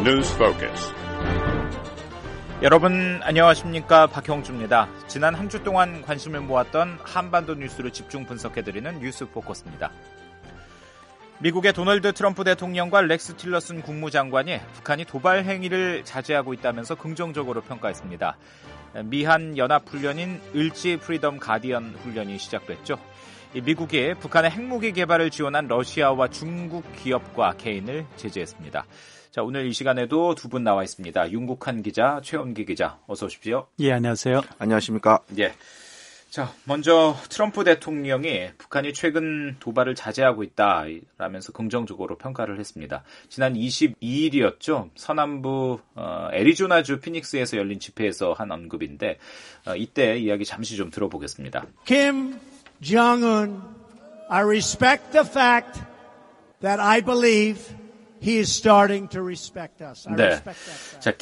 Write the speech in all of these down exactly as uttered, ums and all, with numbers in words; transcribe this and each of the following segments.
News Focus. 여러분 안녕하십니까, 박형주입니다. 지난 한 주 동안 관심을 모았던 한반도 뉴스를 집중 분석해드리는 뉴스 포커스입니다. 미국의 도널드 트럼프 대통령과 렉스 틸러슨 국무장관이 북한이 도발 행위를 자제하고 있다면서 긍정적으로 평가했습니다. 미한 연합훈련인 을지 프리덤 가디언 훈련이 시작됐죠. 미국이 북한의 핵무기 개발을 지원한 러시아와 중국 기업과 개인을 제재했습니다. 자, 오늘 이 시간에도 두 분 나와 있습니다. 윤국한 기자, 최원기 기자, 어서 오십시오. 예, 안녕하세요. 안녕하십니까. 예. 자, 먼저 트럼프 대통령이 북한이 최근 도발을 자제하고 있다라면서 긍정적으로 평가를 했습니다. 지난 이십이일이었죠. 서남부 어, 애리조나주 피닉스에서 열린 집회에서 한 언급인데 어, 이때 이야기 잠시 좀 들어보겠습니다. Kim Jong-un, I respect the fact that I believe he is starting to respect us. I 네. respect that fact. 자,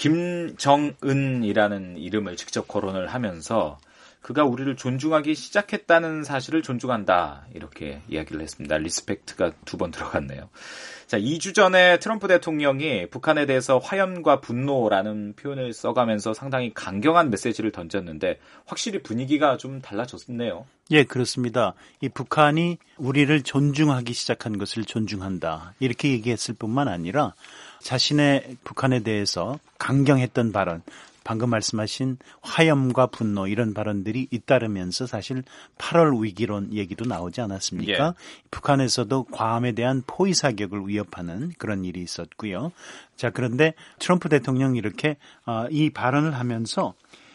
김정은이라는 이름을 직접 거론을 하면서 그가 우리를 존중하기 시작했다는 사실을 존중한다, 이렇게 이야기를 했습니다. 리스펙트가 두 번 들어갔네요. 자, 이 주 전에 트럼프 대통령이 북한에 대해서 화염과 분노라는 표현을 써가면서 상당히 강경한 메시지를 던졌는데 확실히 분위기가 좀 달라졌네요. 예, 그렇습니다. 이 북한이 우리를 존중하기 시작한 것을 존중한다, 이렇게 얘기했을 뿐만 아니라 자신의 북한에 대해서 강경했던 발언, 방금 말씀하신 화염과 분노, 이런 발언들이 잇따르면서 사실 팔월 위기론 얘기도 나오지 않았습니까? 예. 북한에서도 괌에 대한 포위 사격을 위협하는 그런 일이 있었고요. 자, 그런데 트럼프 대통령이 이렇게 이 발언을 하면서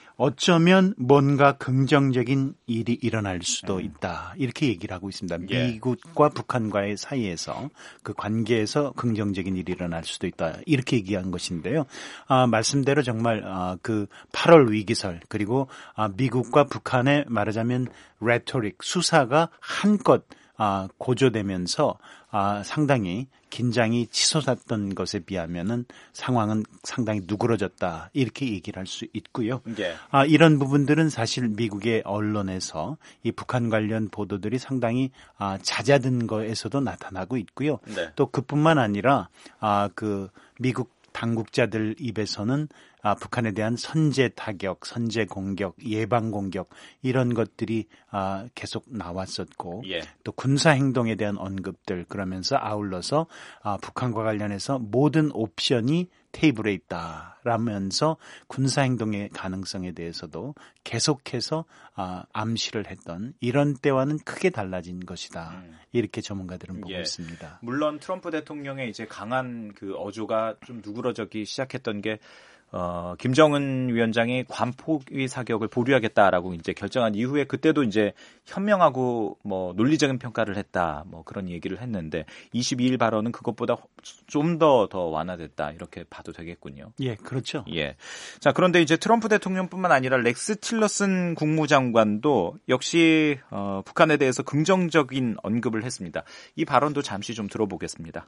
어쩌면 뭔가 긍정적인 일이 일어날 수도 있다, 이렇게 얘기를 하고 있습니다. 미국과 북한과의 사이에서 그 관계에서 긍정적인 일이 일어날 수도 있다, 이렇게 얘기한 것인데요. 아, 말씀대로 정말 아, 그 팔월 위기설, 그리고 아, 미국과 북한의 말하자면 레토릭, 수사가 한껏 아, 고조되면서 아, 상당히 긴장이 치솟았던 것에 비하면은 상황은 상당히 누그러졌다, 이렇게 얘기를 할 수 있고요. 예. 아, 이런 부분들은 사실 미국의 언론에서 이 북한 관련 보도들이 상당히 아, 잦아든 거에서도 나타나고 있고요. 네. 또 그뿐만 아니라 아, 그 미국 당국자들 입에서는 아, 북한에 대한 선제 타격, 선제 공격, 예방 공격, 이런 것들이 아, 계속 나왔었고, 예. 또 군사 행동에 대한 언급들, 그러면서 아울러서 아, 북한과 관련해서 모든 옵션이 테이블에 있다라면서 군사 행동의 가능성에 대해서도 계속해서 아, 암시를 했던, 이런 때와는 크게 달라진 것이다, 음. 이렇게 전문가들은 보고 예. 있습니다. 물론 트럼프 대통령의 이제 강한 그 어조가 좀 누그러지기 시작했던 게 어, 김정은 위원장이 괌 포위 사격을 보류하겠다라고 이제 결정한 이후에 그때도 이제 현명하고 뭐 논리적인 평가를 했다, 뭐 그런 얘기를 했는데 이십이일 발언은 그것보다 좀 더 더 완화됐다, 이렇게 봐도 되겠군요. 예, 그렇죠. 예. 자, 그런데 이제 트럼프 대통령뿐만 아니라 렉스 틸러슨 국무장관도 역시 어, 북한에 대해서 긍정적인 언급을 했습니다. 이 발언도 잠시 좀 들어보겠습니다.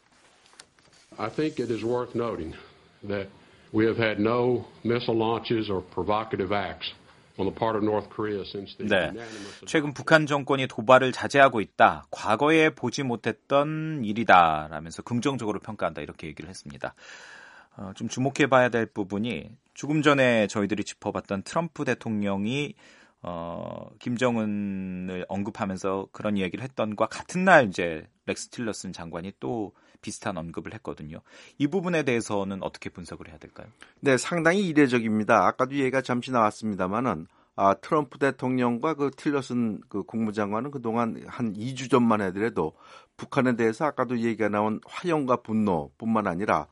I think it is worth noting that we have had no missile launches or provocative acts on the part of North Korea since the 네. 최근 북한 정권이 도발을 자제하고 있다, 과거에 보지 못했던 일이다라면서 긍정적으로 평가한다, 이렇게 얘기를 했습니다. 어, 좀 주목해봐야 될 부분이 조금 전에 저희들이 짚어봤던 트럼프 대통령이 어, 김정은을 언급하면서 그런 이야기를 했던 것과 같은 날 이제 렉스 틸러슨 장관이 또 비슷한 언급을 했거든요. 이 부분에 대해서는 어떻게 분석을 해야 될까요? 네, 상당히 이례적입니다. 아까도 얘기가 잠시 나왔습니다만은 아, 트럼프 대통령과 그 틸러슨 그 국무장관은 그동안 한 이 주 전만 해더라도 북한에 대해서 아까도 얘기가 나온 화염과 분노뿐만 아니라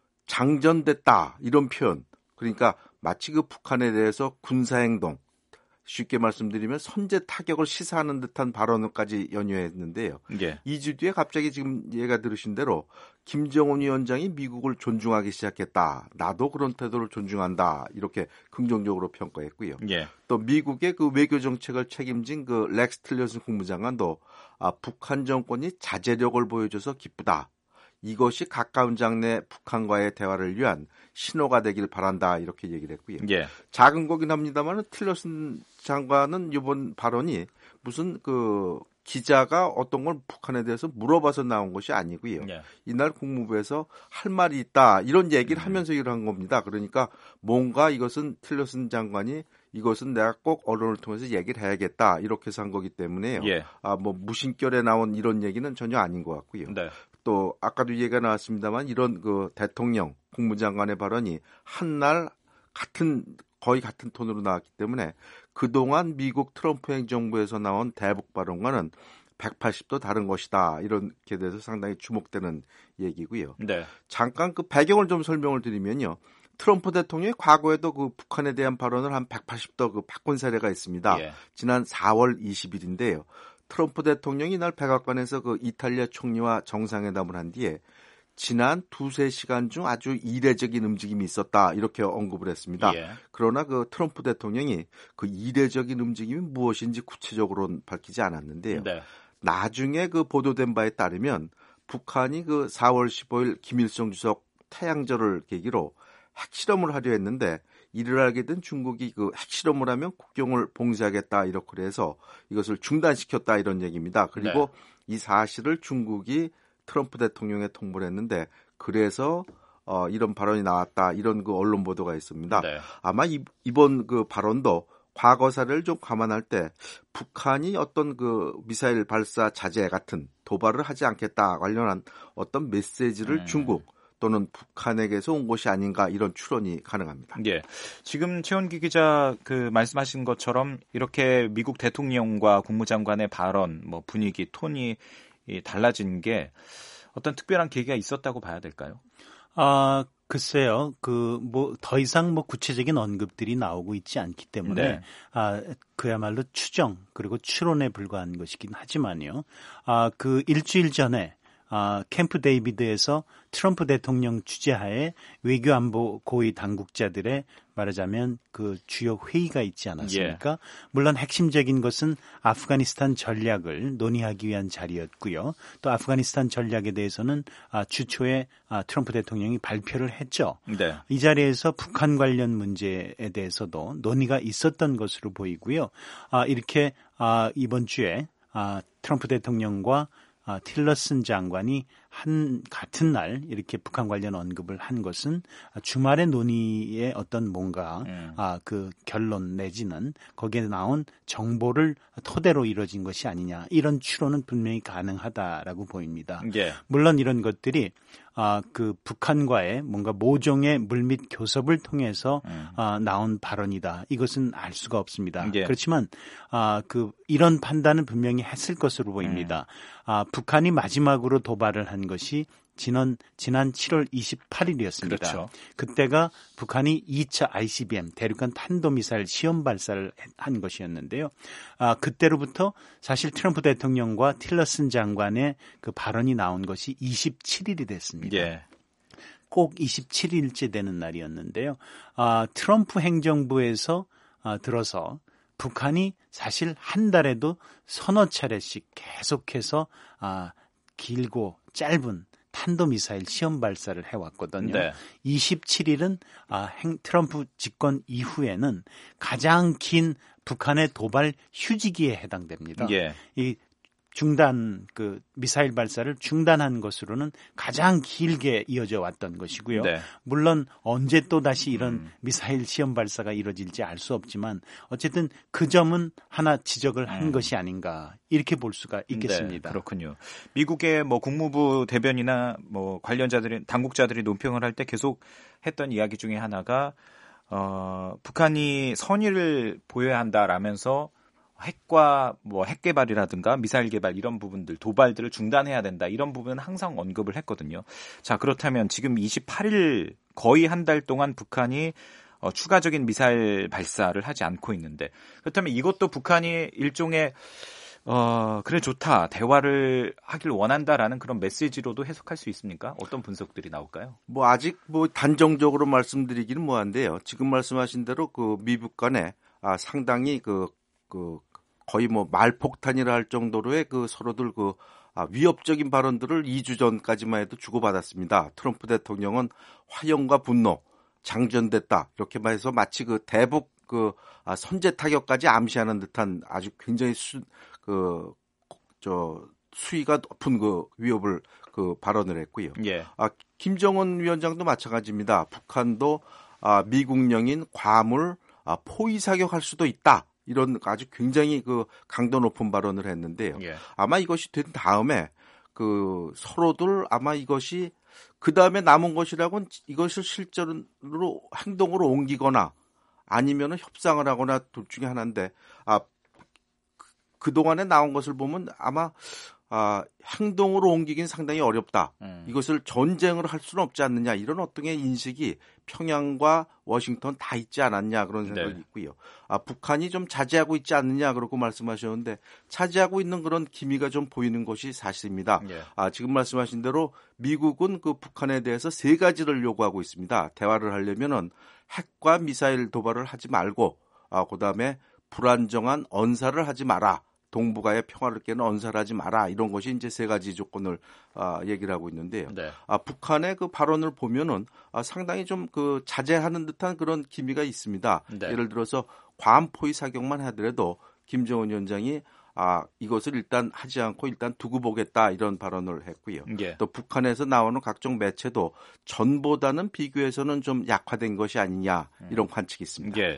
장전됐다, 이런 표현, 그러니까 마치 그 북한에 대해서 군사행동, 쉽게 말씀드리면 선제 타격을 시사하는 듯한 발언까지 연유했는데요. 예. 이 주 뒤에 갑자기 지금 얘가 들으신 대로 김정은 위원장이 미국을 존중하기 시작했다, 나도 그런 태도를 존중한다, 이렇게 긍정적으로 평가했고요. 예. 또 미국의 그 외교 정책을 책임진 그 렉스 틸러슨 국무장관도 아, 북한 정권이 자제력을 보여줘서 기쁘다, 이것이 가까운 장래 북한과의 대화를 위한 신호가 되길 바란다, 이렇게 얘기를 했고요. 예. 작은 거긴 합니다만 틸러슨 장관은 이번 발언이 무슨 그 기자가 어떤 걸 북한에 대해서 물어봐서 나온 것이 아니고요. 네. 이날 국무부에서 할 말이 있다 이런 얘기를 음. 하면서 일을 한 겁니다. 그러니까 뭔가 이것은 틸러슨 장관이 이것은 내가 꼭 언론을 통해서 얘기를 해야겠다 이렇게 해서 한 거기 때문에요. 예. 아, 뭐 무심결에 나온 이런 얘기는 전혀 아닌 것 같고요. 네. 또 아까도 얘기가 나왔습니다만 이런 그 대통령 국무장관의 발언이 한날 같은 거의 같은 톤으로 나왔기 때문에 그동안 미국 트럼프 행정부에서 나온 대북 발언과는 백팔십 도 다른 것이다. 이렇게 돼서 상당히 주목되는 얘기고요. 네. 잠깐 그 배경을 좀 설명을 드리면요. 트럼프 대통령이 과거에도 그 북한에 대한 발언을 한 백팔십 도 그 바꾼 사례가 있습니다. 예. 지난 사월 이십일인데요. 트럼프 대통령이 이날 백악관에서 그 이탈리아 총리와 정상회담을 한 뒤에 지난 두세 시간 중 아주 이례적인 움직임이 있었다 이렇게 언급을 했습니다. 예. 그러나 그 트럼프 대통령이 그 이례적인 움직임이 무엇인지 구체적으로는 밝히지 않았는데요. 네. 나중에 그 보도된 바에 따르면 북한이 그 사월 십오일 김일성 주석 태양절을 계기로 핵실험을 하려 했는데 이를 알게 된 중국이 그 핵실험을 하면 국경을 봉쇄하겠다 이렇게 해서 이것을 중단시켰다 이런 얘기입니다. 그리고 네. 이 사실을 중국이 트럼프 대통령에 통보를 했는데 그래서 어, 이런 발언이 나왔다 이런 그 언론 보도가 있습니다. 네. 아마 이, 이번 그 발언도 과거 사례를 좀 감안할 때 북한이 어떤 그 미사일 발사 자제 같은 도발을 하지 않겠다 관련한 어떤 메시지를 음. 중국 또는 북한에게서 온 것이 아닌가 이런 추론이 가능합니다. 예. 지금 최원기 기자 그 말씀하신 것처럼 이렇게 미국 대통령과 국무장관의 발언, 뭐 분위기, 톤이 달라진 게 어떤 특별한 계기가 있었다고 봐야 될까요? 아, 글쎄요. 그 뭐 더 이상 뭐 구체적인 언급들이 나오고 있지 않기 때문에 네. 아, 그야말로 추정 그리고 추론에 불과한 것이긴 하지만요. 아, 그 일주일 전에 아, 캠프 데이비드에서 트럼프 대통령 주재하에 외교안보 고위 당국자들의 말하자면 그 주요 회의가 있지 않았습니까? 예. 물론 핵심적인 것은 아프가니스탄 전략을 논의하기 위한 자리였고요. 또 아프가니스탄 전략에 대해서는 아, 주초에 아, 트럼프 대통령이 발표를 했죠. 네. 이 자리에서 북한 관련 문제에 대해서도 논의가 있었던 것으로 보이고요. 아, 이렇게 아, 이번 주에 아, 트럼프 대통령과 아, 틸러슨 장관이 한 같은 날 이렇게 북한 관련 언급을 한 것은 주말의 논의의 어떤 뭔가 음. 아, 그 결론 내지는 거기에 나온 정보를 토대로 이루어진 것이 아니냐 이런 추론은 분명히 가능하다라고 보입니다. 예. 물론 이런 것들이 아, 그 북한과의 뭔가 모종의 물밑 교섭을 통해서 음. 아, 나온 발언이다. 이것은 알 수가 없습니다. 예. 그렇지만 아, 그 이런 판단은 분명히 했을 것으로 보입니다. 음. 아, 북한이 마지막으로 도발을 한 것이 지난 지난 칠월 이십팔일이었습니다. 그렇죠. 그때가 북한이 이 차 아이씨비엠 대륙간 탄도미사일 시험 발사를 한 것이었는데요. 아, 그때로부터 사실 트럼프 대통령과 틸러슨 장관의 그 발언이 나온 것이 이십칠일이 됐습니다. 예. 꼭 이십칠일째 되는 날이었는데요. 아, 트럼프 행정부에서 아, 들어서 북한이 사실 한 달에도 서너 차례씩 계속해서 아, 길고 짧은 탄도미사일 시험 발사를 해왔거든요. 네. 이십칠일은 아, 행, 트럼프 집권 이후에는 가장 긴 북한의 도발 휴지기에 해당됩니다. 예. 이 중단 그 미사일 발사를 중단한 것으로는 가장 길게 이어져 왔던 것이고요. 네. 물론 언제 또 다시 이런 음. 미사일 시험 발사가 이루어질지 알 수 없지만 어쨌든 그 점은 하나 지적을 한 음. 것이 아닌가 이렇게 볼 수가 있겠습니다. 네, 그렇군요. 미국의 뭐 국무부 대변이나 뭐 관련자들이 당국자들이 논평을 할 때 계속 했던 이야기 중에 하나가 어, 북한이 선의를 보여야 한다라면서 핵과 뭐 핵 개발이라든가 미사일 개발 이런 부분들 도발들을 중단해야 된다 이런 부분은 항상 언급을 했거든요. 자, 그렇다면 지금 이십팔일 거의 한 달 동안 북한이 어, 추가적인 미사일 발사를 하지 않고 있는데 그렇다면 이것도 북한이 일종의 어, 그래 좋다 대화를 하길 원한다라는 그런 메시지로도 해석할 수 있습니까? 어떤 분석들이 나올까요? 뭐 아직 뭐 단정적으로 말씀드리기는 뭐한데요. 지금 말씀하신 대로 그 미북 간에 아, 상당히 그 그 거의 뭐 말폭탄이라 할 정도로의 그 서로들 그 아, 위협적인 발언들을 이 주 전까지만 해도 주고받았습니다. 트럼프 대통령은 화염과 분노, 장전됐다 이렇게 말해서 마치 그 대북 그 아, 선제 타격까지 암시하는 듯한 아주 굉장히 수, 그 저 수위가 높은 그 위협을 그 발언을 했고요. 예. 아, 김정은 위원장도 마찬가지입니다. 북한도 아, 미국령인 괌을 아, 포위 사격할 수도 있다. 이런 아주 굉장히 그 강도 높은 발언을 했는데요. 예. 아마 이것이 된 다음에 그 서로들 아마 이것이 그 다음에 남은 것이라고는 이것을 실제로 행동으로 옮기거나 아니면은 협상을 하거나 둘 중에 하나인데 아, 그 동안에 나온 것을 보면 아마 아, 행동으로 옮기긴 상당히 어렵다. 음. 이것을 전쟁을 할 수는 없지 않느냐. 이런 어떤 인식이 평양과 워싱턴 다 있지 않았냐. 그런 생각이 네. 있고요. 아, 북한이 좀 자제하고 있지 않느냐. 그렇고 말씀하셨는데 자제하고 있는 그런 기미가 좀 보이는 것이 사실입니다. 네. 아, 지금 말씀하신 대로 미국은 그 북한에 대해서 세 가지를 요구하고 있습니다. 대화를 하려면은 핵과 미사일 도발을 하지 말고 아, 그다음에 불안정한 언사를 하지 마라. 동북아의 평화를 깨는 언사를 하지 마라. 이런 것이 이제 세 가지 조건을 아, 얘기를 하고 있는데요. 네. 아, 북한의 그 발언을 보면은 아, 상당히 좀 그 자제하는 듯한 그런 기미가 있습니다. 네. 예를 들어서 괌 포위 사격만 하더라도 김정은 위원장이 아, 이것을 일단 하지 않고 일단 두고 보겠다 이런 발언을 했고요. 예. 또 북한에서 나오는 각종 매체도 전보다는 비교해서는 좀 약화된 것이 아니냐 이런 관측이 있습니다. 예.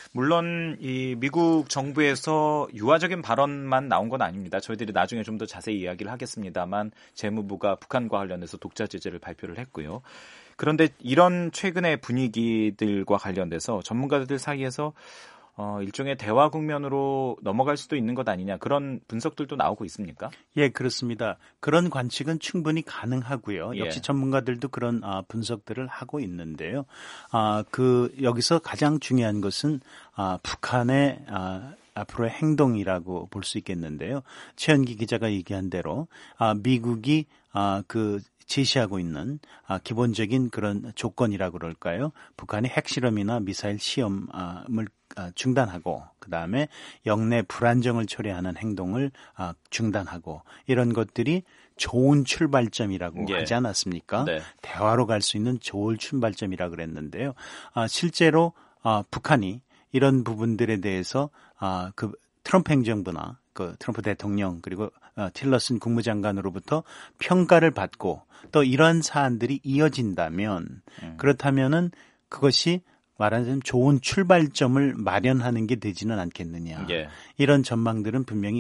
물론 이 미국 정부에서 유화적인 발언만 나온 건 아닙니다. 저희들이 나중에 좀 더 자세히 이야기를 하겠습니다만 재무부가 북한과 관련해서 독자 제재를 발표를 했고요. 그런데 이런 최근의 분위기들과 관련돼서 전문가들 사이에서 어, 일종의 대화 국면으로 넘어갈 수도 있는 것 아니냐 그런 분석들도 나오고 있습니까? 예, 그렇습니다. 그런 관측은 충분히 가능하고요. 예. 역시 전문가들도 그런 아, 분석들을 하고 있는데요. 아, 그 여기서 가장 중요한 것은 아, 북한의 아, 앞으로의 행동이라고 볼 수 있겠는데요. 최현기 기자가 얘기한 대로 아, 미국이 아, 그 제시하고 있는 아, 기본적인 그런 조건이라고 그럴까요? 북한이 핵실험이나 미사일 시험을 아, 중단하고 그다음에 영내 불안정을 초래하는 행동을 아, 중단하고 이런 것들이 좋은 출발점이라고 예. 하지 않았습니까? 네. 대화로 갈 수 있는 좋은 출발점이라고 그랬는데요. 아, 실제로 아, 북한이 이런 부분들에 대해서 아, 그 트럼프 행정부나 그 트럼프 대통령 그리고 어, 틸러슨 국무장관으로부터 평가를 받고 또 이러한 사안들이 이어진다면 음. 그렇다면은 그것이 말하자면 좋은 출발점을 마련하는 게 되지는 않겠느냐. 예. 이런 전망들은 분명히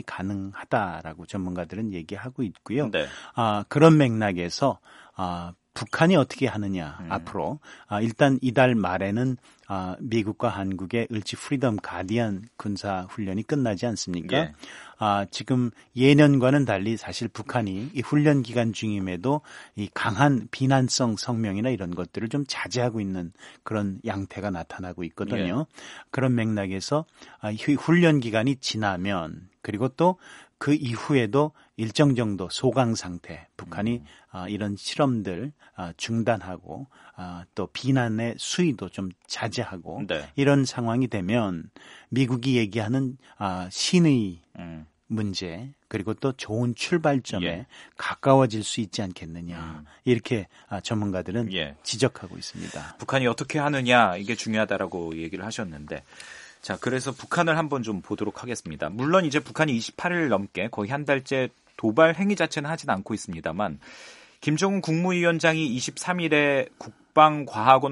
가능하다라고 전문가들은 얘기하고 있고요. 네. 아, 그런 맥락에서 아, 북한이 어떻게 하느냐 음. 앞으로 아, 일단 이달 말에는 아, 미국과 한국의 을지 프리덤 가디언 군사 훈련이 끝나지 않습니까? 예. 아, 지금 예년과는 달리 사실 북한이 이 훈련 기간 중임에도 이 강한 비난성 성명이나 이런 것들을 좀 자제하고 있는 그런 양태가 나타나고 있거든요. 예. 그런 맥락에서 아, 훈련 기간이 지나면 그리고 또 그 이후에도 일정 정도 소강 상태, 북한이 음. 아, 이런 실험들 아, 중단하고 아, 또 비난의 수위도 좀 자제하고 네. 이런 상황이 되면 미국이 얘기하는 아, 신의 음. 문제 그리고 또 좋은 출발점에 예. 가까워질 수 있지 않겠느냐. 음. 이렇게 아, 전문가들은 예. 지적하고 있습니다. 북한이 어떻게 하느냐 이게 중요하다라고 얘기를 하셨는데 자, 그래서 북한을 한번 좀 보도록 하겠습니다. 물론 이제 북한이 이십팔 일 넘게 거의 한 달째 도발 행위 자체는 하진 않고 있습니다만 김정은 국무위원장이 이십삼 일에 국방과학원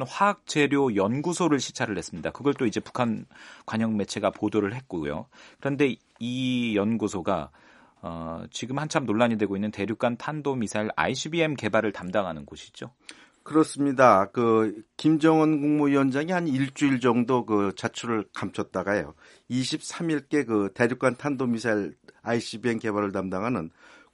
화학재료연구소를 시찰을 했습니다. 그걸 또 이제 북한 관영 매체가 보도를 했고요. 그런데 이 연구소가 어, 지금 한참 논란이 되고 있는 대륙간 탄도미사일 아이씨비엠 개발을 담당하는 곳이죠. 그렇습니다. 그 김정은 국무위원장이 한 일주일 정도 그 자출을 감췄다가요. 이십삼 일께 그 대륙간 탄도미사일 아이씨비엠 개발을 담당하는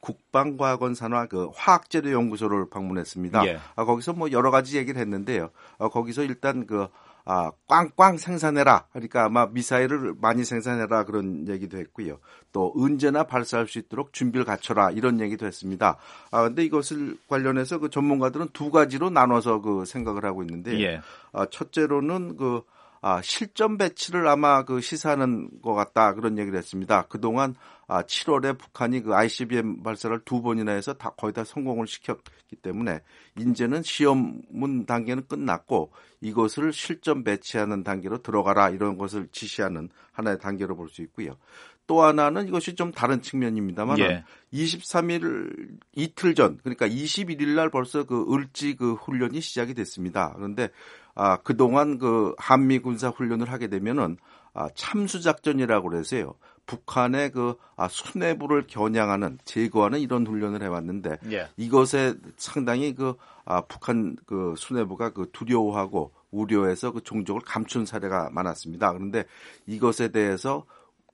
국방과학원 산하 그 화학재료 연구소를 방문했습니다. 예. 아, 거기서 뭐 여러 가지 얘기를 했는데요. 아, 거기서 일단 그 아, 꽝꽝 생산해라. 그러니까 아마 미사일을 많이 생산해라 그런 얘기도 했고요. 또 언제나 발사할 수 있도록 준비를 갖춰라 이런 얘기도 했습니다. 아, 근데 이것을 관련해서 그 전문가들은 두 가지로 나눠서 그 생각을 하고 있는데, 예. 아, 첫째로는 그 아, 실전 배치를 아마 그 시사하는 것 같다 그런 얘기를 했습니다. 그동안 아, 칠월에 북한이 그 아이씨비엠 발사를 두 번이나 해서 다 거의 다 성공을 시켰기 때문에 이제는 시험문 단계는 끝났고 이것을 실전 배치하는 단계로 들어가라 이런 것을 지시하는 하나의 단계로 볼 수 있고요. 또 하나는 이것이 좀 다른 측면입니다만 예. 이십삼 일 이틀 전 그러니까 이십일 일 날 벌써 그 을지 그 훈련이 시작이 됐습니다. 그런데 아, 그동안 그 한미 군사 훈련을 하게 되면은 아, 참수 작전이라고 그래서요. 북한의 그 아, 수뇌부를 겨냥하는 제거하는 이런 훈련을 해왔는데 예. 이것에 상당히 그 아, 북한 그 수뇌부가 그 두려워하고 우려해서 그 종족을 감춘 사례가 많았습니다. 그런데 이것에 대해서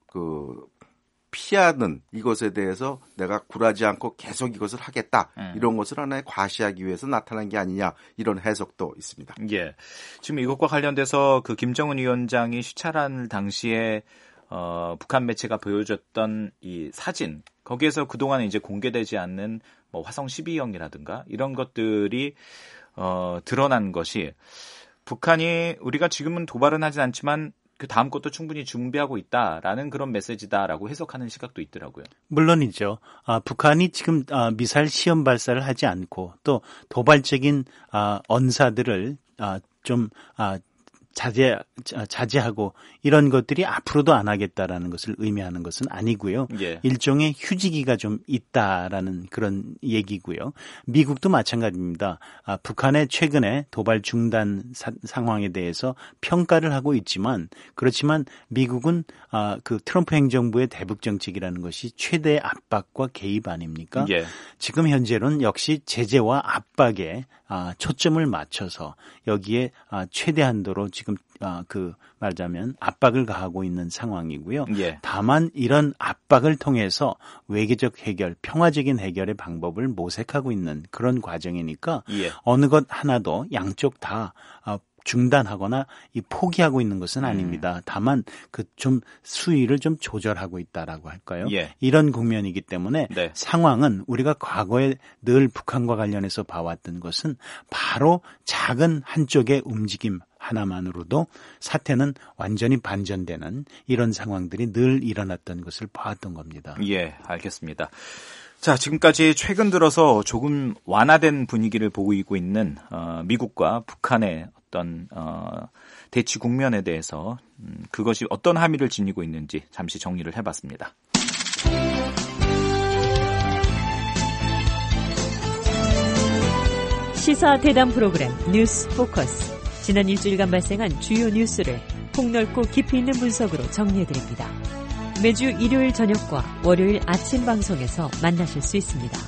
그 피하는 이것에 대해서 내가 굴하지 않고 계속 이것을 하겠다. 음. 이런 것을 하나의 과시하기 위해서 나타난 게 아니냐 이런 해석도 있습니다. 예. 지금 이것과 관련돼서 그 김정은 위원장이 시찰한 당시에 어, 북한 매체가 보여줬던 이 사진 거기에서 그동안 이제 공개되지 않는 뭐 화성 십이 형이라든가 이런 것들이 어, 드러난 것이 북한이 우리가 지금은 도발은 하진 않지만 그 다음 것도 충분히 준비하고 있다라는 그런 메시지다라고 해석하는 시각도 있더라고요. 물론이죠. 아, 북한이 지금 아, 미사일 시험 발사를 하지 않고 또 도발적인 아, 언사들을 아, 좀 아, 자제, 자제하고 이런 것들이 앞으로도 안 하겠다라는 것을 의미하는 것은 아니고요. 예. 일종의 휴지기가 좀 있다라는 그런 얘기고요. 미국도 마찬가지입니다. 아, 북한의 최근에 도발 중단 사, 상황에 대해서 평가를 하고 있지만 그렇지만 미국은 아, 그 트럼프 행정부의 대북 정책이라는 것이 최대의 압박과 개입 아닙니까? 예. 지금 현재는 역시 제재와 압박에 아, 초점을 맞춰서 여기에 아, 최대한도로 지금 아, 그 말하자면 압박을 가하고 있는 상황이고요. 예. 다만 이런 압박을 통해서 외교적 해결, 평화적인 해결의 방법을 모색하고 있는 그런 과정이니까 예. 어느 것 하나도 양쪽 다 아, 중단하거나 이 포기하고 있는 것은 아닙니다. 음. 다만 그 좀 수위를 좀 조절하고 있다라고 할까요? 예. 이런 국면이기 때문에 네. 상황은 우리가 과거에 늘 북한과 관련해서 봐왔던 것은 바로 작은 한쪽의 움직임 하나만으로도 사태는 완전히 반전되는 이런 상황들이 늘 일어났던 것을 봐왔던 겁니다. 예, 알겠습니다. 자, 지금까지 최근 들어서 조금 완화된 분위기를 보이고 있는 어, 미국과 북한의 어떤 어, 대치 국면에 대해서 음, 그것이 어떤 함의를 지니고 있는지 잠시 정리를 해봤습니다. 시사 대담 프로그램 뉴스 포커스. 지난 일주일간 발생한 주요 뉴스를 폭넓고 깊이 있는 분석으로 정리해드립니다. 매주 일요일 저녁과 월요일 아침 방송에서 만나실 수 있습니다.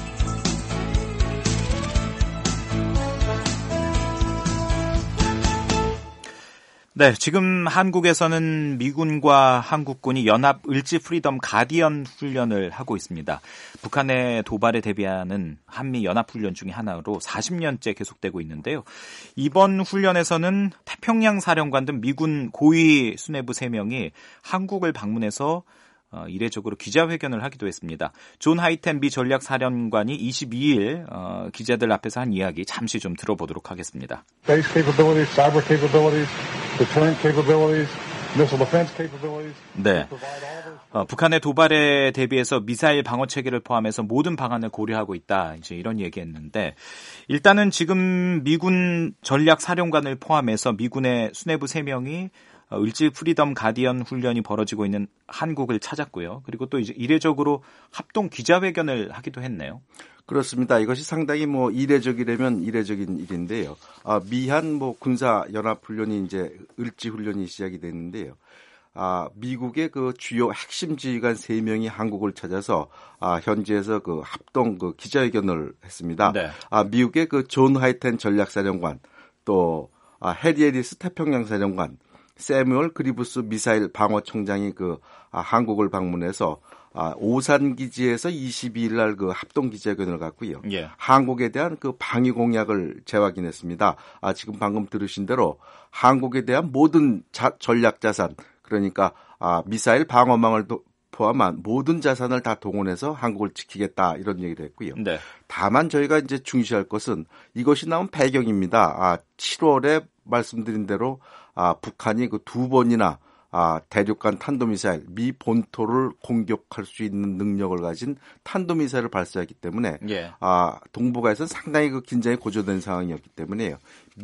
네, 지금 한국에서는 미군과 한국군이 연합 을지 프리덤 가디언 훈련을 하고 있습니다. 북한의 도발에 대비하는 한미 연합 훈련 중에 하나로 사십 년째 계속되고 있는데요. 이번 훈련에서는 태평양 사령관 등 미군 고위 수뇌부 세 명이 한국을 방문해서 어, 이례적으로 기자회견을 하기도 했습니다. 존 하이텐 미 전략사령관이 이십이 일 어, 기자들 앞에서 한 이야기 잠시 좀 들어보도록 하겠습니다. Space capabilities, cyber capabilities, deterrent capabilities, missile defense capabilities. 네. 어, 북한의 도발에 대비해서 미사일 방어 체계를 포함해서 모든 방안을 고려하고 있다. 이제 이런 얘기했는데 일단은 지금 미군 전략사령관을 포함해서 미군의 수뇌부 세 명이 을지 프리덤 가디언 훈련이 벌어지고 있는 한국을 찾았고요. 그리고 또 이제 이례적으로 합동 기자회견을 하기도 했네요. 그렇습니다. 이것이 상당히 뭐 이례적이라면 이례적인 일인데요. 아, 미한 뭐 군사 연합 훈련이 이제 을지 훈련이 시작이 됐는데요. 아, 미국의 그 주요 핵심 지휘관 세 명이 한국을 찾아서 아, 현지에서 그 합동 그 기자회견을 했습니다. 네. 아, 미국의 그 존 하이텐 전략사령관 또 아, 해리 해리스 태평양 사령관 세뮤얼 그리브스 미사일 방어총장이 그 아, 한국을 방문해서 아, 오산 기지에서 이십이 일 날 그 합동 기자회견을 갖고요. 예. 한국에 대한 그 방위 공약을 재확인했습니다. 아, 지금 방금 들으신 대로 한국에 대한 모든 자, 전략 자산 그러니까 아, 미사일 방어망을 도, 포함한 모든 자산을 다 동원해서 한국을 지키겠다 이런 얘기를 했고요. 네. 다만 저희가 이제 중시할 것은 이것이 나온 배경입니다. 아, 칠월에 말씀드린 대로 아, 북한이 그 두 번이나 아, 대륙간 탄도미사일 미 본토를 공격할 수 있는 능력을 가진 탄도미사일을 발사했기 때문에 예. 아, 동북아에서 상당히 그 긴장이 고조된 상황이었기 때문에요.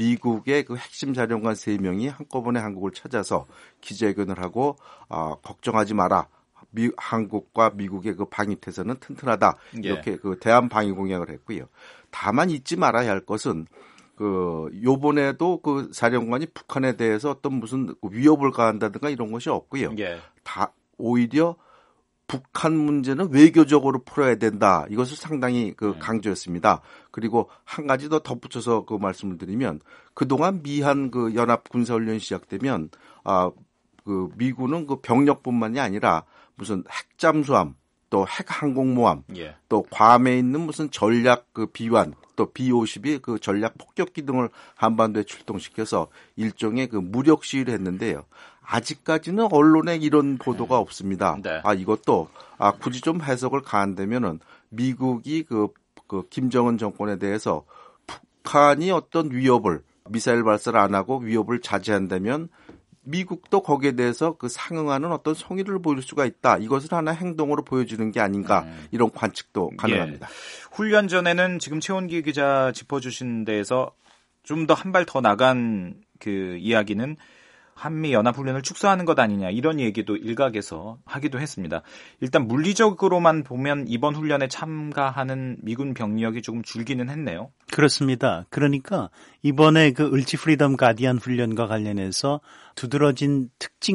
미국의 그 핵심 사령관 세 명이 한꺼번에 한국을 찾아서 기자회견을 하고 아, 걱정하지 마라. 미, 한국과 미국의 그 방위 태세는 튼튼하다. 이렇게 예. 그 대한 방위 공약을 했고요. 다만 잊지 말아야 할 것은 그 요번에도 그 사령관이 북한에 대해서 어떤 무슨 위협을 가한다든가 이런 것이 없고요. 예. 다 오히려 북한 문제는 외교적으로 풀어야 된다. 이것을 상당히 그 강조했습니다. 그리고 한 가지 더 덧붙여서 그 말씀을 드리면 그동안 미한 그 연합 군사 훈련이 시작되면 아 그 미군은 그 병력뿐만이 아니라 무슨 핵 잠수함 또 핵 항공모함 예. 또 괌에 있는 무슨 전략 그 비완 또 비 오십이 그 전략 폭격기 등을 한반도에 출동시켜서 일종의 그 무력 시위를 했는데요. 아직까지는 언론에 이런 보도가 없습니다. 네. 아 이것도 아 굳이 좀 해석을 가한다면은 미국이 그, 그 김정은 정권에 대해서 북한이 어떤 위협을 미사일 발사를 안 하고 위협을 자제한다면 미국도 거기에 대해서 그 상응하는 어떤 성의를 보일 수가 있다. 이것을 하나 행동으로 보여주는 게 아닌가 음. 이런 관측도 가능합니다. 예. 훈련 전에는 지금 최원기 기자 짚어주신 데에서 좀 더 한 발 더 나간 그 이야기는 한미 연합훈련을 축소하는 것 아니냐 이런 얘기도 일각에서 하기도 했습니다. 일단 물리적으로만 보면 이번 훈련에 참가하는 미군 병력이 조금 줄기는 했네요. 그렇습니다. 그러니까 이번에 그 을지 프리덤 가디안 훈련과 관련해서 두드러진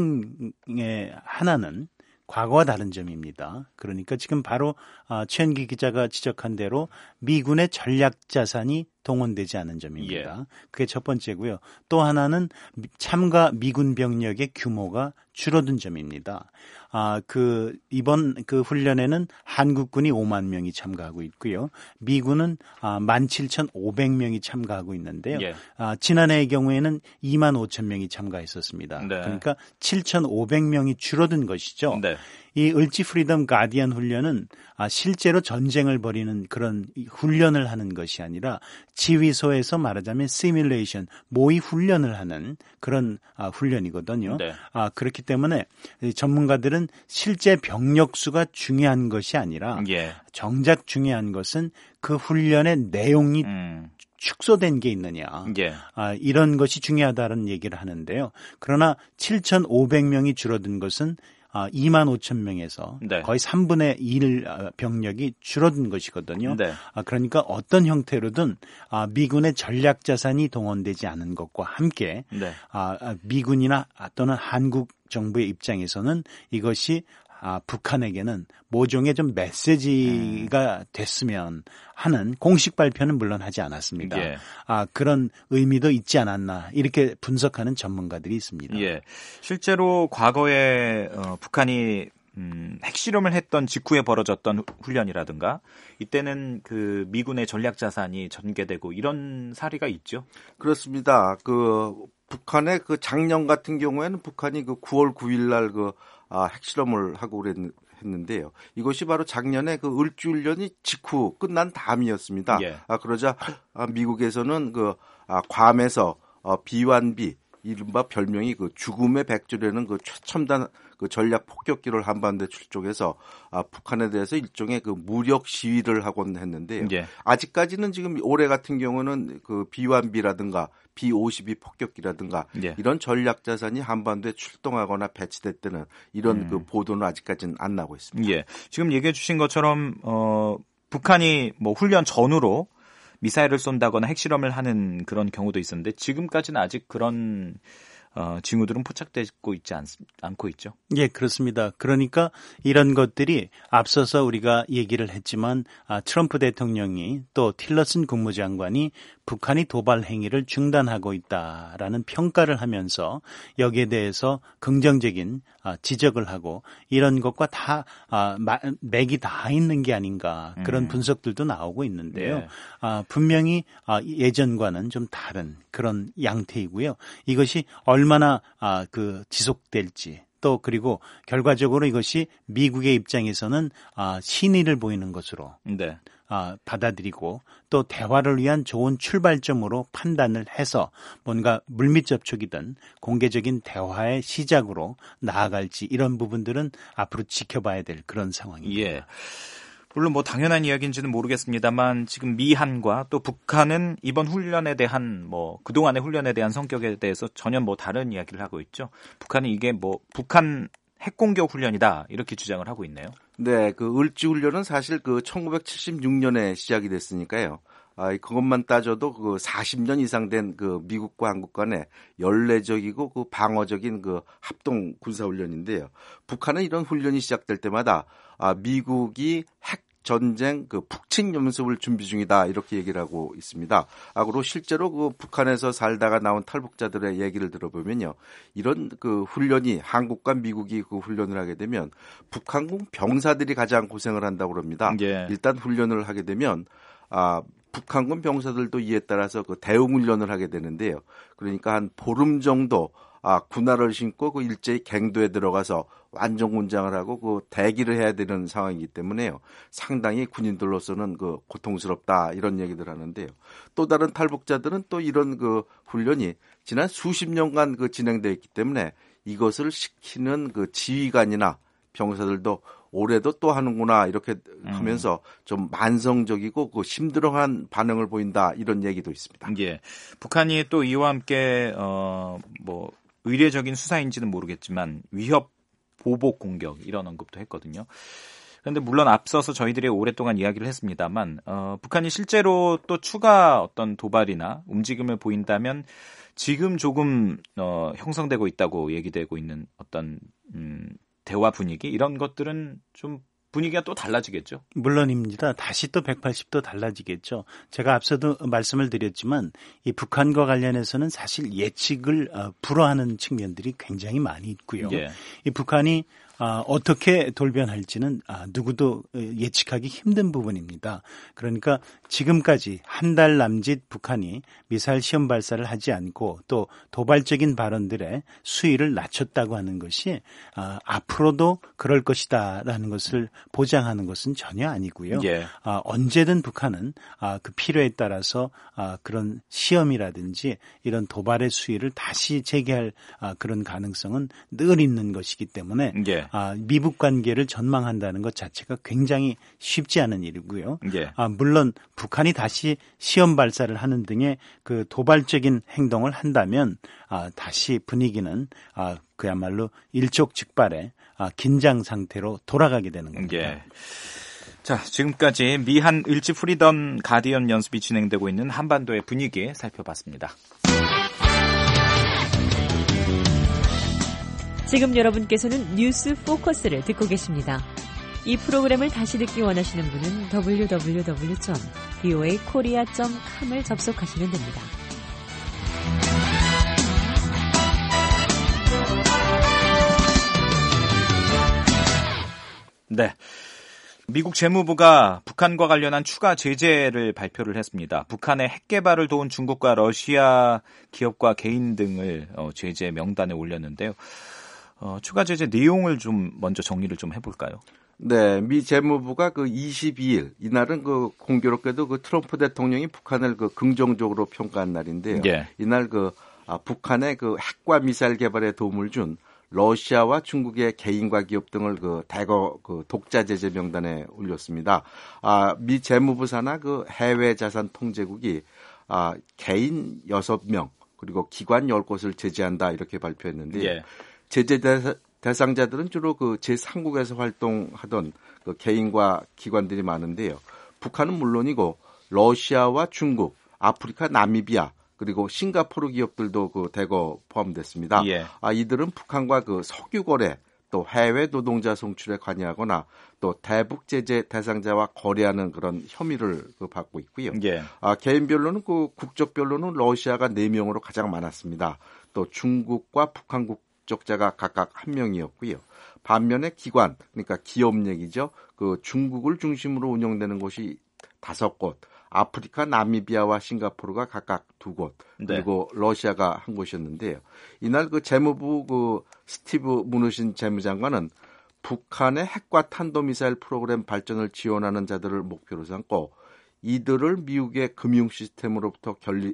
특징의 하나는 과거와 다른 점입니다. 그러니까 지금 바로 최현기 기자가 지적한 대로 미군의 전략 자산이 동원되지 않은 점입니다. 예. 그게 첫 번째고요. 또 하나는 참가 미군 병력의 규모가 줄어든 점입니다. 아, 그 이번 그 훈련에는 한국군이 오만 명이 참가하고 있고요. 미군은 아, 만 칠천오백 명이 참가하고 있는데요. 예. 아, 지난해의 경우에는 이만 오천 명이 참가했었습니다. 네. 그러니까 칠천오백 명이 줄어든 것이죠. 네. 이 을지 프리덤 가디안 훈련은 아, 실제로 전쟁을 벌이는 그런 훈련을 하는 것이 아니라 지휘소에서 말하자면 시뮬레이션, 모의 훈련을 하는 그런 아, 훈련이거든요. 네. 아, 그렇기 때문에 전문가들은 실제 병력 수가 중요한 것이 아니라 예. 정작 중요한 것은 그 훈련의 내용이 음. 축소된 게 있느냐. 예. 아, 이런 것이 중요하다는 얘기를 하는데요. 그러나 칠천오백 명이 줄어든 것은 아, 이만 오천 명에서 네. 거의 삼분의 일 병력이 줄어든 것이거든요. 네. 아, 그러니까 어떤 형태로든 아, 미군의 전략 자산이 동원되지 않은 것과 함께 네. 아, 미군이나 또는 한국 정부의 입장에서는 이것이 아, 북한에게는 모종의 좀 메시지가 음. 됐으면 하는 공식 발표는 물론 하지 않았습니다. 예. 아, 그런 의미도 있지 않았나 이렇게 분석하는 전문가들이 있습니다. 예. 실제로 과거에 어, 북한이 음, 핵실험을 했던 직후에 벌어졌던 훈련이라든가 이때는 그 미군의 전략 자산이 전개되고 이런 사례가 있죠. 그렇습니다. 그 북한의 그 작년 같은 경우에는 북한이 그 구월 구일 날 그 아, 핵실험을 하고 그랬는데요. 이것이 바로 작년에 그 을지훈련이 직후 끝난 다음이었습니다. 예. 아, 그러자 아, 미국에서는 그 아, 괌에서 어, 비완비 이른바 별명이 그 죽음의 백조라는 그 최첨단 그 전략 폭격기를 한반도에 출동해서 아, 북한에 대해서 일종의 그 무력 시위를 하곤 했는데요. 예. 아직까지는 지금 올해 같은 경우는 그 비완비라든가 비 오십이 폭격기라든가 예. 이런 전략 자산이 한반도에 출동하거나 배치됐다는 이런 음. 그 보도는 아직까지는 안 나오고 있습니다. 예. 지금 얘기해 주신 것처럼 어, 북한이 뭐 훈련 전후로 미사일을 쏜다거나 핵실험을 하는 그런 경우도 있었는데 지금까지는 아직 그런 어, 징후들은 포착되고 있지 않, 않고 있죠. 예, 그렇습니다. 그러니까 이런 것들이 앞서서 우리가 얘기를 했지만 아, 트럼프 대통령이 또 틸러슨 국무장관이 북한이 도발 행위를 중단하고 있다라는 평가를 하면서 여기에 대해서 긍정적인 아, 지적을 하고 이런 것과 다 아, 마, 맥이 다 있는 게 아닌가 그런 음. 분석들도 나오고 있는데요. 네. 아, 분명히 아, 예전과는 좀 다른 그런 양태이고요. 이것이 얼마나 아, 그 지속될지 또 그리고 결과적으로 이것이 미국의 입장에서는 아, 신의를 보이는 것으로 네. 아, 받아들이고 또 대화를 위한 좋은 출발점으로 판단을 해서 뭔가 물밑 접촉이든 공개적인 대화의 시작으로 나아갈지 이런 부분들은 앞으로 지켜봐야 될 그런 상황입니다. 예. 물론 뭐 당연한 이야기인지는 모르겠습니다만 지금 미한과 또 북한은 이번 훈련에 대한 뭐 그동안의 훈련에 대한 성격에 대해서 전혀 뭐 다른 이야기를 하고 있죠. 북한이 이게 뭐 북한 핵공격 훈련이다 이렇게 주장을 하고 있네요. 네, 그 을지 훈련은 사실 그 천구백칠십육 년에 시작이 됐으니까요. 아, 그것만 따져도 그 사십 년 이상 된 그 미국과 한국 간의 연례적이고 그 방어적인 그 합동 군사 훈련인데요. 북한은 이런 훈련이 시작될 때마다 아, 미국이 핵 전쟁 그 북측 연습을 준비 중이다 이렇게 얘기를 하고 있습니다. 아, 그리고 실제로 그 북한에서 살다가 나온 탈북자들의 얘기를 들어보면요, 이런 그 훈련이 한국과 미국이 그 훈련을 하게 되면 북한군 병사들이 가장 고생을 한다고 그럽니다. 예. 일단 훈련을 하게 되면 아. 북한군 병사들도 이에 따라서 그 대응 훈련을 하게 되는데요. 그러니까 한 보름 정도 아, 군화를 신고 그 일제히 갱도에 들어가서 완전 군장을 하고 그 대기를 해야 되는 상황이기 때문에요. 상당히 군인들로서는 그 고통스럽다 이런 얘기들 하는데요. 또 다른 탈북자들은 또 이런 그 훈련이 지난 수십 년간 그 진행되어 있기 때문에 이것을 시키는 그 지휘관이나 병사들도 올해도 또 하는구나 이렇게 하면서 좀 만성적이고 그 힘들어한 반응을 보인다 이런 얘기도 있습니다. 예, 북한이 또 이와 함께 어, 뭐 의례적인 수사인지는 모르겠지만 위협 보복 공격 이런 언급도 했거든요. 그런데 물론 앞서서 저희들이 오랫동안 이야기를 했습니다만 어, 북한이 실제로 또 추가 어떤 도발이나 움직임을 보인다면 지금 조금 어, 형성되고 있다고 얘기되고 있는 어떤 음, 대화 분위기 이런 것들은 좀 분위기가 또 달라지겠죠. 물론입니다. 다시 또 백팔십 도 달라지겠죠. 제가 앞서도 말씀을 드렸지만 이 북한과 관련해서는 사실 예측을 불허하는 측면들이 굉장히 많이 있고요. 예. 이 북한이 어떻게 돌변할지는 누구도 예측하기 힘든 부분입니다. 그러니까 지금까지 한 달 남짓 북한이 미사일 시험 발사를 하지 않고 또 도발적인 발언들의 수위를 낮췄다고 하는 것이 앞으로도 그럴 것이다라는 것을 보장하는 것은 전혀 아니고요. 예. 언제든 북한은 그 필요에 따라서 그런 시험이라든지 이런 도발의 수위를 다시 재개할 그런 가능성은 늘 있는 것이기 때문에 예. 아, 미북 관계를 전망한다는 것 자체가 굉장히 쉽지 않은 일이고요. 예. 아, 물론 북한이 다시 시험 발사를 하는 등의 그 도발적인 행동을 한다면 아, 다시 분위기는 아, 그야말로 일촉즉발의 아, 긴장 상태로 돌아가게 되는 겁니다. 예. 자, 지금까지 미한 을지 프리덤 가디언 연습이 진행되고 있는 한반도의 분위기 살펴봤습니다. 지금 여러분께서는 뉴스 포커스를 듣고 계십니다. 이 프로그램을 다시 듣기 원하시는 분은 더블유 더블유 더블유 점 브이오에이 코리아 점 컴을 접속하시면 됩니다. 네. 미국 재무부가 북한과 관련한 추가 제재를 발표를 했습니다. 북한의 핵 개발을 도운 중국과 러시아 기업과 개인 등을 제재 명단에 올렸는데요. 어, 추가 제재 내용을 좀 먼저 정리를 좀 해볼까요? 네, 미 재무부가 그 이십이 일 이날은 그 공교롭게도 그 트럼프 대통령이 북한을 그 긍정적으로 평가한 날인데요. 예. 이날 그 아, 북한의 그 핵과 미사일 개발에 도움을 준 러시아와 중국의 개인과 기업 등을 그 대거 그 독자 제재 명단에 올렸습니다. 아, 미 재무부 산하 그 해외 자산 통제국이 아, 개인 여섯 명 그리고 기관 열 곳을 제재한다 이렇게 발표했는데요. 예. 제재 대상자들은 주로 그 제삼국에서 활동하던 그 개인과 기관들이 많은데요. 북한은 물론이고 러시아와 중국, 아프리카, 나미비아 그리고 싱가포르 기업들도 그 대거 포함됐습니다. 예. 아, 이들은 북한과 그 석유 거래 또 해외 노동자 송출에 관여하거나 또 대북 제재 대상자와 거래하는 그런 혐의를 그 받고 있고요. 예. 아, 개인별로는 그 국적별로는 러시아가 네 명으로 가장 많았습니다. 또 중국과 북한 국적자가 각각 한 명이었고요. 반면에 기관, 그러니까 기업 얘기죠. 그 중국을 중심으로 운영되는 곳이 다섯 곳, 아프리카, 나미비아와 싱가포르가 각각 두 곳, 그리고 네. 러시아가 한 곳이었는데요. 이날 그 재무부 그 스티브 무누신 재무장관은 북한의 핵과 탄도미사일 프로그램 발전을 지원하는 자들을 목표로 삼고 이들을 미국의 금융 시스템으로부터 결리,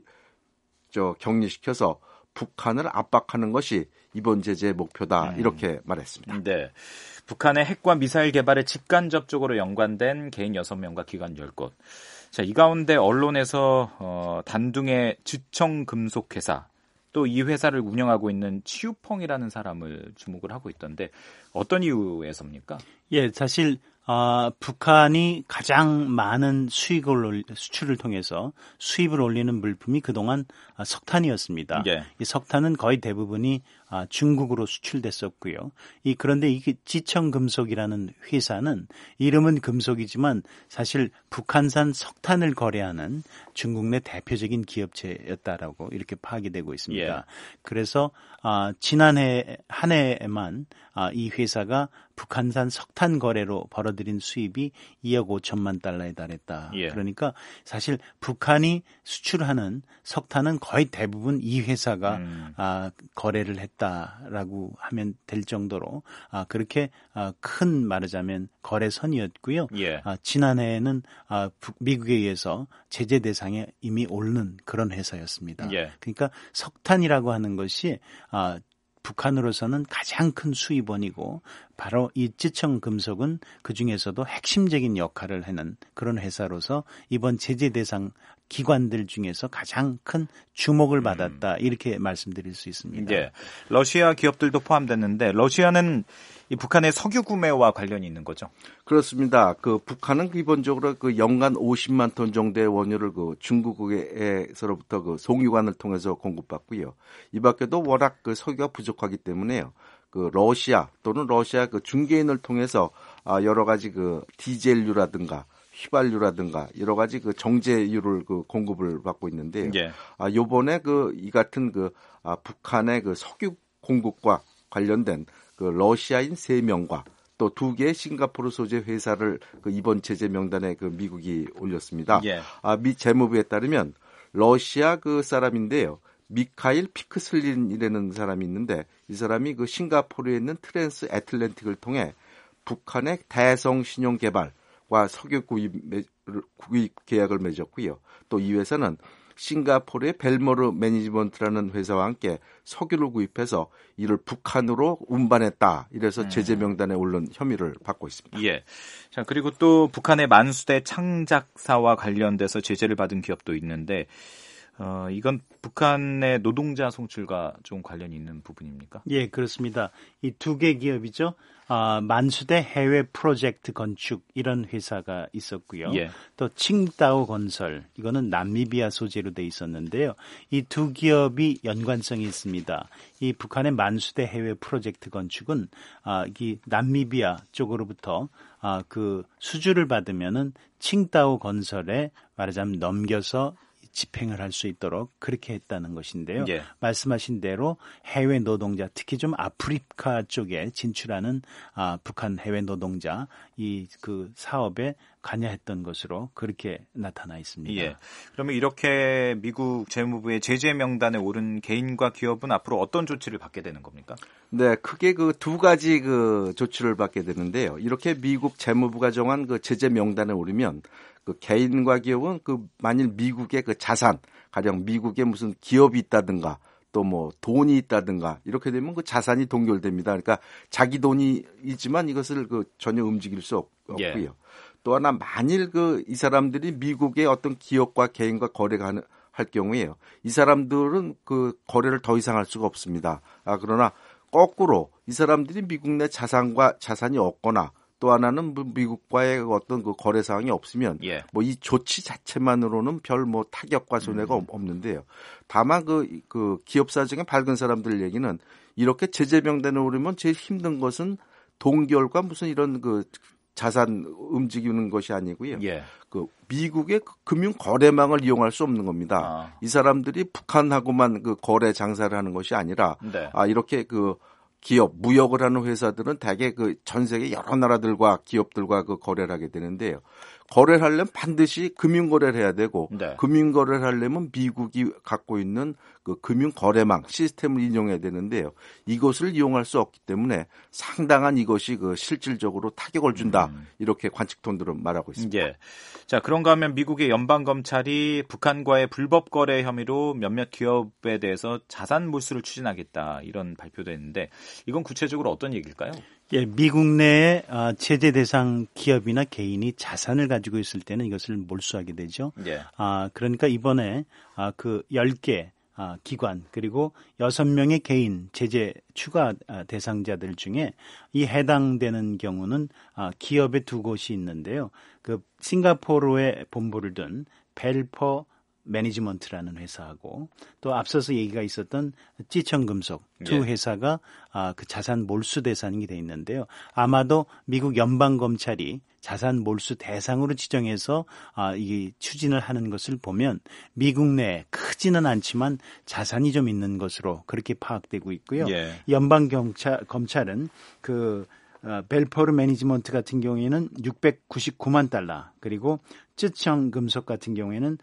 저, 격리시켜서 북한을 압박하는 것이 이번 제재의 목표다 음. 이렇게 말했습니다. 네, 북한의 핵과 미사일 개발에 직간접적으로 연관된 개인 여섯 명과 기관 열 곳. 자, 이 가운데 언론에서 어, 단둥의 지청금속회사 또 이 회사를 운영하고 있는 치유펑이라는 사람을 주목을 하고 있던데 어떤 이유에서입니까? 예, 사실 어, 북한이 가장 많은 수익을 올리, 수출을 통해서 수입을 올리는 물품이 그동안 아, 석탄이었습니다. 예. 이 석탄은 거의 대부분이 아, 중국으로 수출됐었고요. 이 그런데 이게 지청금속이라는 회사는 이름은 금속이지만 사실 북한산 석탄을 거래하는 중국 내 대표적인 기업체였다라고 이렇게 파악이 되고 있습니다. 예. 그래서 아, 지난해 한 해에만 아, 이 회사가 북한산 석탄 거래로 벌어들인 수입이 이억 오천만 달러에 달했다. 예. 그러니까 사실 북한이 수출하는 석탄은 거의 대부분 이 회사가 음. 아, 거래를 했다라고 하면 될 정도로 아, 그렇게 아, 큰 말하자면 거래선이었고요. 예. 아, 지난해에는 아, 북, 미국에 의해서 제재 대상에 이미 오른 그런 회사였습니다. 예. 그러니까 석탄이라고 하는 것이 아, 북한으로서는 가장 큰 수입원이고 바로 이 지청금속은 그중에서도 핵심적인 역할을 하는 그런 회사로서 이번 제재 대상 기관들 중에서 가장 큰 주목을 받았다. 이렇게 말씀드릴 수 있습니다. 예. 러시아 기업들도 포함됐는데 러시아는 이 북한의 석유 구매와 관련이 있는 거죠? 그렇습니다. 그 북한은 기본적으로 그 연간 오십만 톤 정도의 원유를 그 중국에서로부터 그 송유관을 통해서 공급받고요. 이 밖에도 워낙 그 석유가 부족하기 때문에요. 그 러시아 또는 러시아 그 중개인을 통해서 아 여러 가지 그 디젤유라든가 휘발유라든가 여러 가지 그 정제유를 그 공급을 받고 있는데요. 예. 아 요번에 그 이 같은 그 아, 북한의 그 석유 공급과 관련된 그 러시아인 세 명과 또 두 개의 싱가포르 소재 회사를 그 이번 제재 명단에 그 미국이 올렸습니다. 예. 아, 미 재무부에 따르면 러시아 그 사람인데요. 미카일 피크슬린이라는 사람이 있는데 이 사람이 그 싱가포르에 있는 트랜스 애틀랜틱을 통해 북한의 대성 신용 개발과 석유 구입, 구입 계약을 맺었고요. 또 이 회사는 싱가포르의 벨모르 매니지먼트라는 회사와 함께 석유를 구입해서 이를 북한으로 운반했다. 이래서 음. 제재 명단에 오른 혐의를 받고 있습니다. 예. 자, 그리고 또 북한의 만수대 창작사와 관련돼서 제재를 받은 기업도 있는데 어, 이건 북한의 노동자 송출과 좀 관련이 있는 부분입니까? 예, 그렇습니다. 이 두 개 기업이죠. 아, 만수대 해외 프로젝트 건축 이런 회사가 있었고요. 예. 또 칭다오 건설 이거는 남미비아 소재로 돼 있었는데요. 이 두 기업이 연관성이 있습니다. 이 북한의 만수대 해외 프로젝트 건축은 아, 이 남미비아 쪽으로부터 아, 그 수주를 받으면은 칭다오 건설에 말하자면 넘겨서 집행을 할 수 있도록 그렇게 했다는 것인데요. 예. 말씀하신 대로 해외 노동자, 특히 좀 아프리카 쪽에 진출하는 아, 북한 해외 노동자 이 그 사업에 관여했던 것으로 그렇게 나타나 있습니다. 예. 그러면 이렇게 미국 재무부의 제재 명단에 오른 개인과 기업은 앞으로 어떤 조치를 받게 되는 겁니까? 네, 크게 그 두 가지 그 조치를 받게 되는데요. 이렇게 미국 재무부가 정한 그 제재 명단에 오르면 그 개인과 기업은 그 만일 미국의 그 자산, 가령 미국에 무슨 기업이 있다든가 또 뭐 돈이 있다든가 이렇게 되면 그 자산이 동결됩니다. 그러니까 자기 돈이 있지만 이것을 그 전혀 움직일 수 없, 없고요. 예. 또 하나 만일 그 이 사람들이 미국의 어떤 기업과 개인과 거래가 하는 할 경우에요. 이 사람들은 그 거래를 더 이상 할 수가 없습니다. 아 그러나 거꾸로 이 사람들이 미국 내 자산과 자산이 없거나 또 하나는 미국과의 어떤 그 거래 사항이 없으면 예. 뭐 이 조치 자체만으로는 별 뭐 타격과 손해가 음. 없는데요. 다만 그, 그 기업사 중에 밝은 사람들 얘기는 이렇게 제재 명단에 오르면 제일 힘든 것은 동결과 무슨 이런 그 자산 움직이는 것이 아니고요. 예. 그 미국의 그 금융 거래망을 이용할 수 없는 겁니다. 아. 이 사람들이 북한하고만 그 거래 장사를 하는 것이 아니라 네. 아 이렇게 그 기업, 무역을 하는 회사들은 대개 그 전 세계 여러 나라들과 기업들과 그 거래를 하게 되는데요. 거래를 하려면 반드시 금융거래를 해야 되고 네. 금융거래를 하려면 미국이 갖고 있는 그 금융거래망 시스템을 인용해야 되는데요. 이것을 이용할 수 없기 때문에 상당한 이것이 그 실질적으로 타격을 준다. 음. 이렇게 관측통들은 말하고 있습니다. 예. 자, 그런가 하면 미국의 연방검찰이 북한과의 불법 거래 혐의로 몇몇 기업에 대해서 자산 몰수를 추진하겠다. 이런 발표도 했는데 이건 구체적으로 어떤 얘기일까요? 예, 미국 내에 제재 대상 기업이나 개인이 자산을 가지고 있을 때는 이것을 몰수하게 되죠. 예. 아, 그러니까 이번에 아, 그 열 개 아, 기관 그리고 여섯 명의 개인 제재 추가 대상자들 중에 이 해당되는 경우는 아, 기업의 두 곳이 있는데요. 그 싱가포르에 본부를 둔 벨퍼 매니지먼트라는 회사하고 또 앞서서 얘기가 있었던 찌청금속 두 예. 회사가 아, 그 자산 몰수 대상이 돼 있는데요. 아마도 미국 연방 검찰이 자산 몰수 대상으로 지정해서 아, 이 추진을 하는 것을 보면 미국 내에 크지는 않지만 자산이 좀 있는 것으로 그렇게 파악되고 있고요. 예. 연방 경찰 검찰은 그 어, 벨퍼르 매니지먼트 같은 경우에는 육백구십구만 달러 그리고 쯔청 금속 같은 경우에는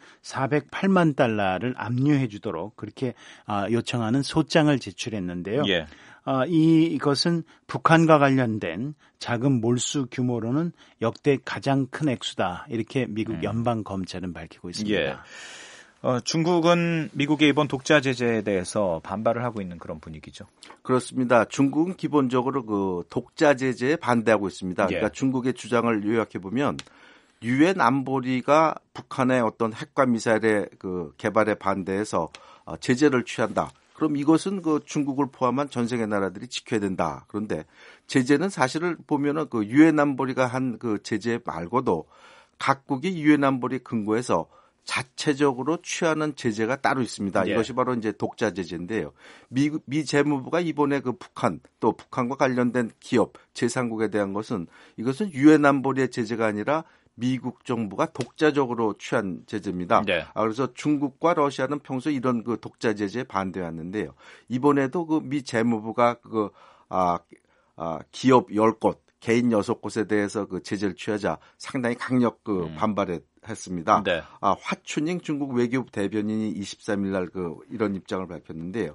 사백팔만 달러를 압류해 주도록 그렇게 어, 요청하는 소장을 제출했는데요. 예. 어, 이, 이것은 북한과 관련된 자금 몰수 규모로는 역대 가장 큰 액수다. 이렇게 미국 음. 연방 검찰은 밝히고 있습니다. 예. 어, 중국은 미국의 이번 독자 제재에 대해서 반발을 하고 있는 그런 분위기죠. 그렇습니다. 중국은 기본적으로 그 독자 제재에 반대하고 있습니다. 그러니까 예. 중국의 주장을 요약해 보면 유엔 안보리가 북한의 어떤 핵과 미사일의 그 개발에 반대해서 제재를 취한다. 그럼 이것은 그 중국을 포함한 전 세계 나라들이 지켜야 된다. 그런데 제재는 사실을 보면은 그 유엔 안보리가 한 그 제재 말고도 각국이 유엔 안보리 근거에서 자체적으로 취하는 제재가 따로 있습니다. 예. 이것이 바로 이제 독자 제재인데요. 미, 미 재무부가 이번에 그 북한 또 북한과 관련된 기업 제삼국에 대한 것은 이것은 유엔 안보리의 제재가 아니라 미국 정부가 독자적으로 취한 제재입니다. 네. 아, 그래서 중국과 러시아는 평소 이런 그 독자 제재에 반대했는데요. 이번에도 그 미 재무부가 그 아, 아, 기업 열 곳, 개인 여섯 곳에 대해서 그 제재를 취하자 상당히 강력 그 음. 반발했습니다. 네. 아, 화춘잉 중국 외교부 대변인이 이십삼 일 날 그 이런 입장을 밝혔는데요.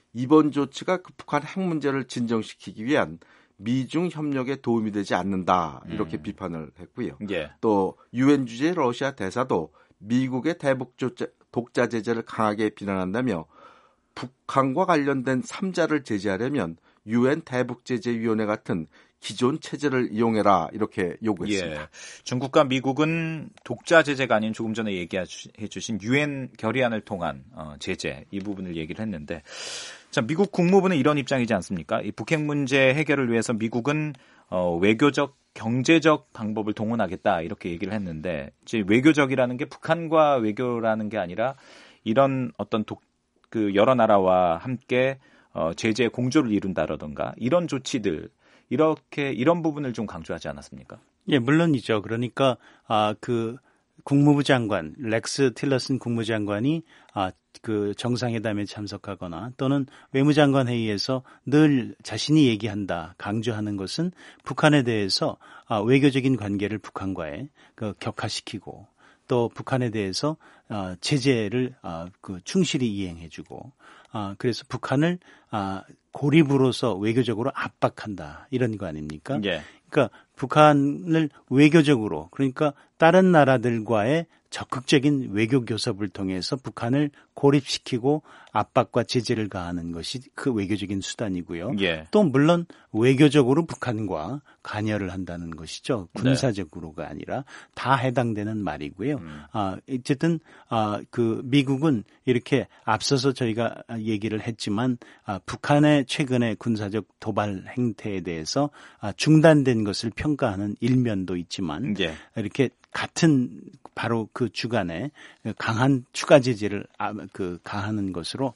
이번 조치가 그 북한 핵 문제를 진정시키기 위한 미중 협력에 도움이 되지 않는다 이렇게 음. 비판을 했고요. 예. 또 유엔 주재 러시아 대사도 미국의 대북 독자 제재를 강하게 비난한다며 북한과 관련된 삼자를 제재하려면 유엔 대북제재위원회 같은 기존 체제를 이용해라 이렇게 요구했습니다. 예. 중국과 미국은 독자 제재가 아닌 조금 전에 얘기해 주신 유엔 결의안을 통한 어, 제재 이 부분을 얘기를 했는데 자, 미국 국무부는 이런 입장이지 않습니까? 이 북핵 문제 해결을 위해서 미국은 어, 외교적, 경제적 방법을 동원하겠다 이렇게 얘기를 했는데 이제 외교적이라는 게 북한과 외교라는 게 아니라 이런 어떤 독, 그 여러 나라와 함께 어, 제재 공조를 이룬다라든가 이런 조치들 이렇게 이런 부분을 좀 강조하지 않았습니까? 예, 물론이죠. 그러니까 아, 그 국무부 장관 렉스 틸러슨 국무장관이 아, 그 정상회담에 참석하거나 또는 외무장관 회의에서 늘 자신이 얘기한다 강조하는 것은 북한에 대해서 아, 외교적인 관계를 북한과의 그 격화시키고 또 북한에 대해서 아, 제재를 아, 그 충실히 이행해주고 아, 그래서 북한을 아, 고립으로서 외교적으로 압박한다 이런 거 아닙니까? 예. 그러니까 북한을 외교적으로 그러니까 다른 나라들과의 적극적인 외교 교섭을 통해서 북한을 고립시키고 압박과 제재를 가하는 것이 그 외교적인 수단이고요. 예. 또 물론 외교적으로 북한과 관여를 한다는 것이죠. 군사적으로가 아니라 다 해당되는 말이고요. 음. 아, 어쨌든 아, 그 미국은 이렇게 앞서서 저희가 얘기를 했지만 아, 북한의 최근의 군사적 도발 행태에 대해서 아, 중단된 것을 평가하는 일면도 있지만 예. 이렇게 같은 바로 그 주간에 강한 추가 제재를 그 가하는 것으로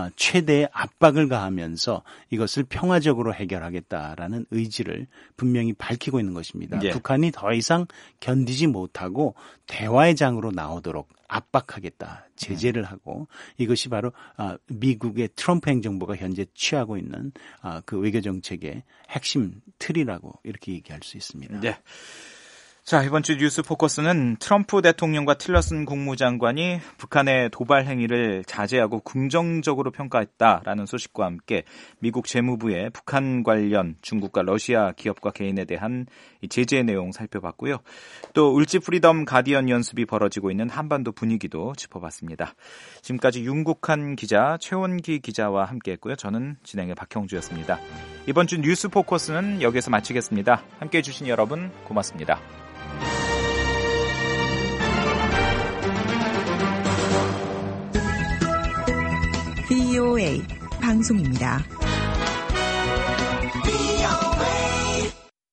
최대의 압박을 가하면서 이것을 평화적으로 해결하겠다라는 의지를 분명히 밝히고 있는 것입니다. 예. 북한이 더 이상 견디지 못하고 대화의 장으로 나오도록 압박하겠다, 제재를 하고 이것이 바로 미국의 트럼프 행정부가 현재 취하고 있는 그 외교 정책의 핵심 틀이라고 이렇게 얘기할 수 있습니다. 네. 자, 이번 주 뉴스 포커스는 트럼프 대통령과 틸러슨 국무장관이 북한의 도발 행위를 자제하고 긍정적으로 평가했다라는 소식과 함께 미국 재무부의 북한 관련 중국과 러시아 기업과 개인에 대한 제재 내용 살펴봤고요. 또 울지 프리덤 가디언 연습이 벌어지고 있는 한반도 분위기도 짚어봤습니다. 지금까지 윤국한 기자, 최원기 기자와 함께했고요. 저는 진행의 박형주였습니다. 이번 주 뉴스 포커스는 여기서 마치겠습니다. 함께해 주신 여러분 고맙습니다. 브이오에이 방송입니다.